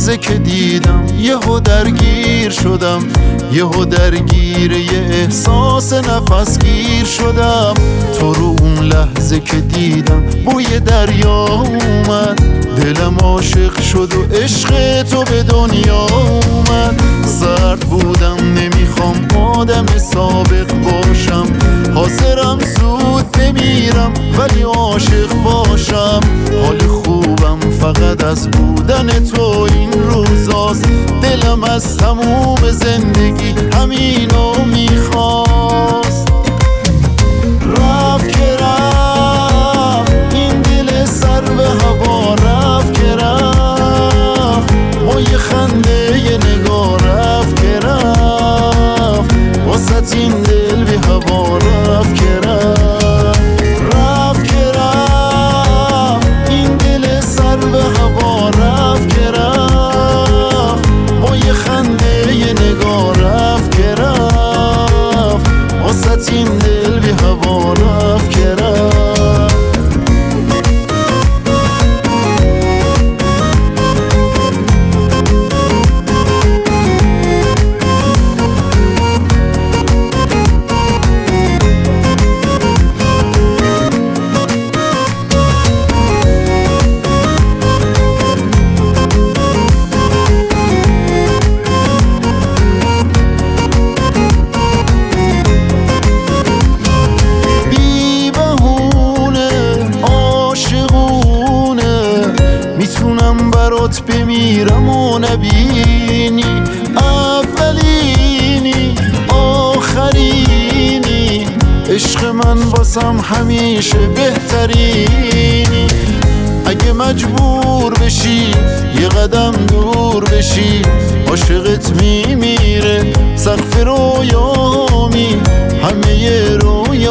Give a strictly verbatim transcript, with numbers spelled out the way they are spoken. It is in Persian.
لحظه که دیدم یهو درگیر شدم، یهو درگیر یه احساس نفسگیر شدم. تو رو اون لحظه که دیدم بوی دریا اومد، دلم عاشق شد و عشق تو به دنیا اومد. سرد بودم نمیخوام آدم سابق باشم، حاضرم زود بمیرم ولی عاشق باشم. حال خوبم فقط از بودن تو این روزاست، دلم از تموم زندگی همینو میخواست. رفت که رفت این دل سر به هوا، رفت که رفت با یه خنده یه نگاه، رفت که رفت واسه این دل بی هوا، رفت که رفت. رفت که رفت این دل سر به هوا، رفت که رفت با یه خنده یه نگاه، رفت که رفت واسه این دل بی هوا، رفت که رفت. میتونم برات بمیرم و نبینی، اولینی آخرینی، عشق من واسم همیشه بهترینی. اگه مجبور بشی یه قدم دور بشی، عاشقت میمیره سقف رویامی، همه رویامی